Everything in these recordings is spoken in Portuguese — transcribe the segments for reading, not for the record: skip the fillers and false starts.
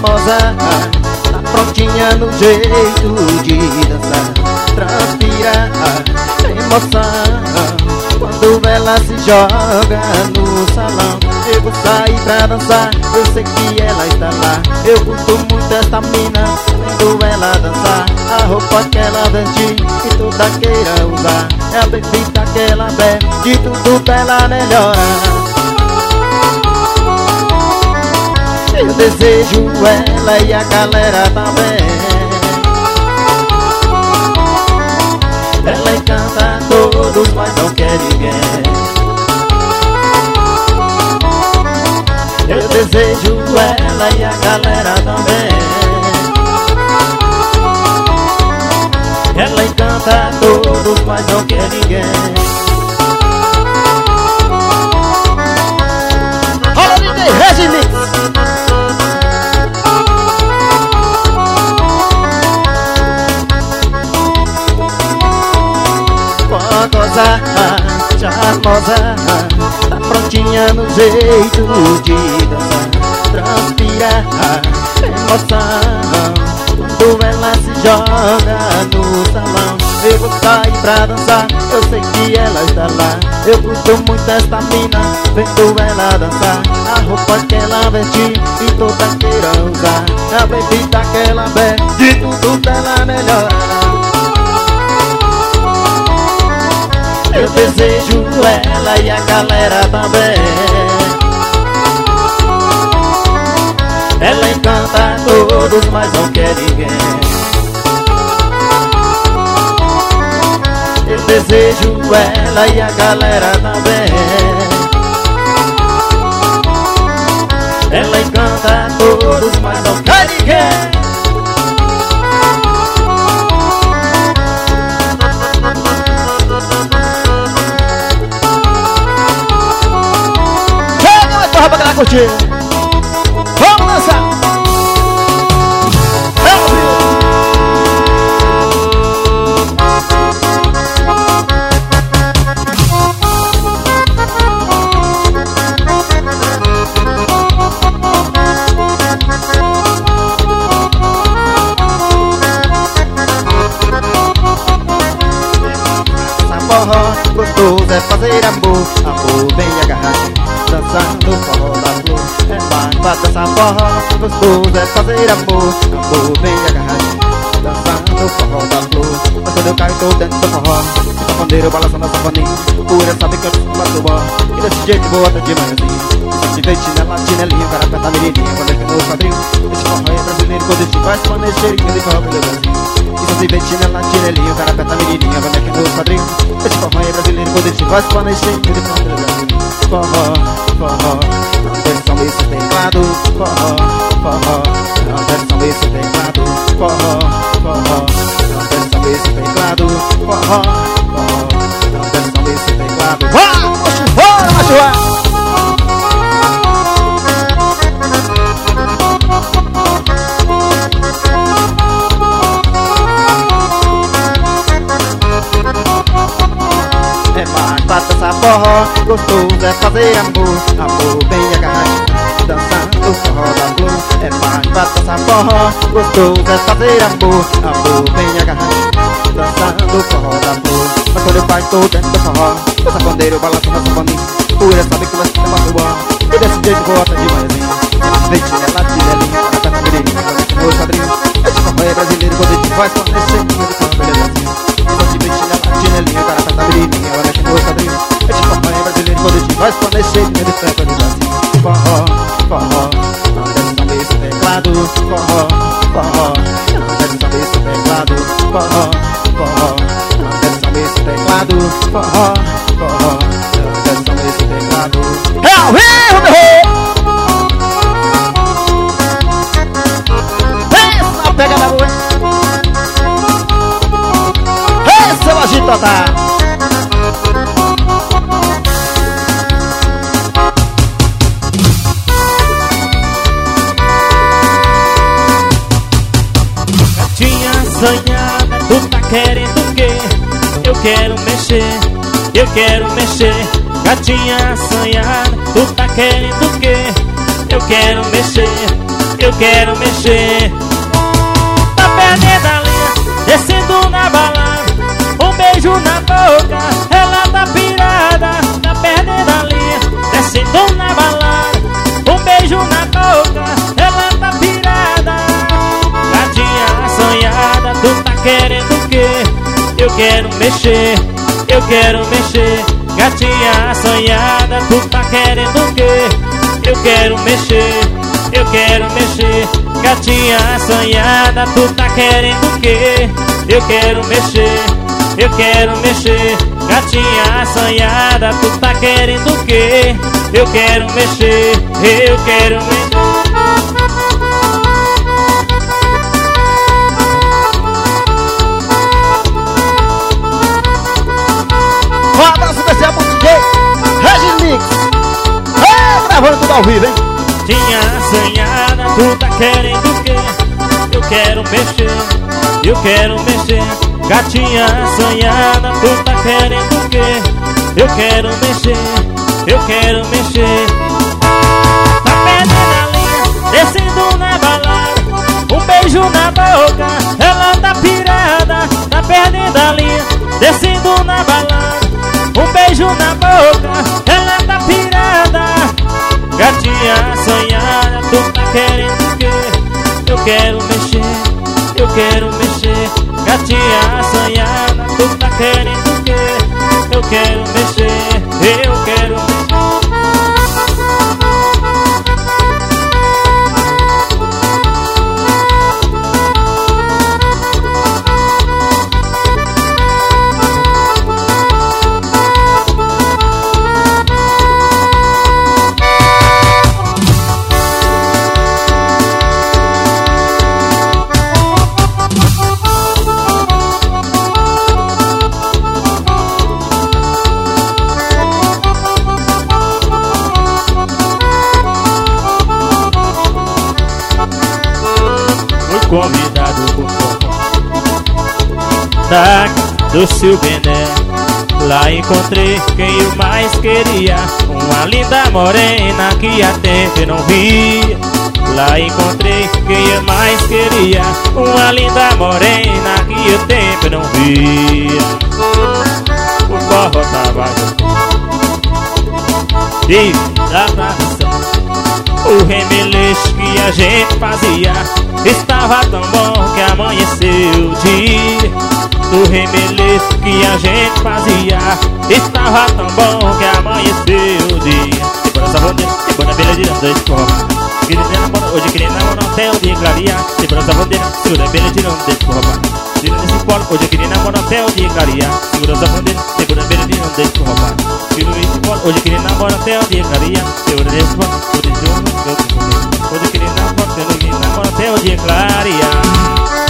charmosa, tá prontinha no jeito de dançar. Transpira emoção quando ela se joga no salão. Eu vou sair pra dançar, eu sei que ela está lá. Eu curto muito essa mina, vendo ela dançar. A roupa que ela veste e toda queira usar. É a bebida que ela bebe, de tudo dela melhora. Eu desejo ela e a galera também. Ela encanta todos, mas não quer ninguém. Eu desejo ela e a galera também. Ela encanta todos, mas não quer ninguém. Olha o DJ Regimix. Fogosa, charmosa, tá prontinha no jeito de dançar. Transpira emoção quando ela se joga no salão. Eu vou sair pra dançar, eu sei que ela está lá. Eu curto muito esta mina, vendo ela dançar. A roupa que ela veste e toda queira usar. A bebida que ela bebe, de tudo dela melhora. Eu desejo ela e a galera também. Ela encanta todos, mas não quer ninguém. Eu desejo ela e a galera também. Ela encanta todos, mas não quer ninguém. Pra galera curtir. Vamos dançar. Gostoso é fazer amor, amor bem agarrado, dançando forró da flor. É mais pra dançar forró, gostoso é fazer amor, amor bem agarrado, dançando forró da flor. Mas quando eu caio tô dentro do forró, o safoneiro balançando a safoninha, pura sabe que eu não faço bom. E desse jeito vou até de manhãzinha. Se vê chinela, chinelinho, cara aperta a menininha, quando é que no quadril. Esse forró é brasileiro, quando a gente vai se planejar, que ele forró pelo Brasil. Se vê chinela, chinelinho, cara aperta a menininha, quando é que no quadril. Esse forró é brasileiro, quando a gente vai se planejar, que ele forró pelo Brasil. Forró, forró, não versão esse teclado. Forró, forró, não versão esse teclado. Forró, forró, não versão esse teclado. Forró, forró, não versão esse teclado. Vamos, bora, macho! É mais pra dançar forró, gostoso é fazer amor, amor bem agarrado, dançando forró da flor. É mais pra dançar forró, gostoso é fazer amor, amor bem agarrado, dançando forró da flor. Mas quando eu bato dentro do forró, o safoneiro balança na safoninha, pura sabe que vai ser uma boa. E desse jeito vou até de manhãzinha. Vem chinela, chinelinha, para a família, meu padrinho. Esse forró é brasileiro, quando a gente faz fornecer, que ele fala beleza assim. Chinelinho, cara, tá menininha, olha que meu padrinho. Esse forró é brasileiro, quando a gente vai planejar, ele trepa de assim. Forró, forró, não deve saber esse teclado. Forró, forró, não deve saber esse teclado. Forró, forró, não deve saber esse teclado. Forró, forró, não deve saber esse teclado. É ao vivo, meu rei! Essa pega da rua. Seu agito total. Gatinha sonhada, tu tá querendo o quê? Eu quero mexer, eu quero mexer. Gatinha sonhada, tu tá querendo o quê? Eu quero mexer, eu quero mexer. Tá perdendo a linha, descendo na balada, um beijo na boca, ela tá pirada. Tá perdendo a linha, descendo na balada, um beijo na boca, ela tá pirada. Gatinha assanhada, tu tá querendo o quê? Eu quero mexer, eu quero mexer. Gatinha assanhada, tu tá querendo o quê? Eu quero mexer, eu quero mexer. Gatinha assanhada, tu tá querendo o quê? Eu quero mexer, eu quero mexer. Gatinha assanhada, tu tá querendo o quê? Eu quero mexer, eu quero mexer. Um abraço especial pro DJ Regis Mix. Gravando tudo ao vivo, hein? Gatinha assanhada, tu tá querendo o quê? Eu quero mexer, eu quero mexer. Gatinha assanhada, tu tá querendo o quê? Eu quero mexer, eu quero mexer. Tá perdendo a linha, descendo na balada, um beijo na boca, ela tá pirada. Tá perdendo a linha, descendo na balada, um beijo na boca, ela tá pirada. Gatinha assanhada, tu tá querendo o quê? Eu quero mexer, eu quero mexer. Gatinha assanhada, tu tá querendo o quê? Eu quero mexer, eu quero mexer. Convidado por da do seu Bené. Lá encontrei quem eu mais queria, uma linda morena que há tempo eu não via. Lá encontrei quem eu mais queria, uma linda morena que há tempo eu não via. O forró tava e da tradição, o remeleixo que a gente fazia estava tão bom que amanheceu o dia. Do remeleixo que a gente fazia estava tão bom que amanheceu o dia. Segura essa bandeira, segura a abelha de dois formas. Hoje queria namorar até o dia clarear. Segura essa bandeira, segura a abelha de dois formas. Segura nesse colo, hoje queria namorar até o dia clarear. Segura essa bandeira, segura a abelha de dois formas. Segura nesse colo, hoje queria namorar até o dia clarear. Segura nesse colo, hoje queria namorar até o dia clarear.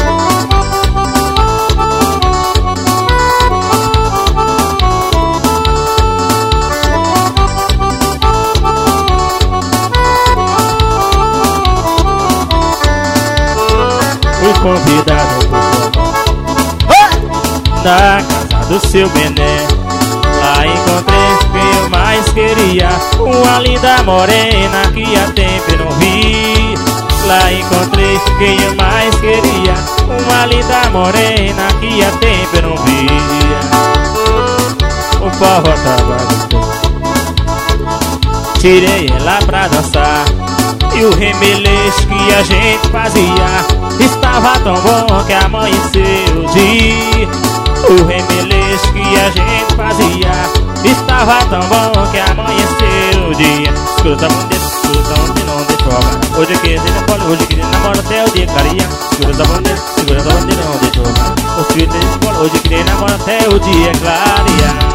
Fui convidado na casa do seu Bené. Lá encontrei quem eu mais queria, uma linda morena que há tempo eu não vi. Lá encontrei quem eu mais queria, uma linda morena que há tempo eu não via. O forró tava gostoso, tirei ela pra dançar, e o remeleixo que a gente fazia estava tão bom que amanheceu o dia. O remeleixo que a gente fazia estava tão bom que amanheceu o dia. Escuta a bandeira, escuta onde não deixou agora. Hoje que ele não pode, hoje que ele namora até o dia clarear. Segura a bandeira, segura a bandeira, não deixou agora. Hoje que ele namora até o dia clarear.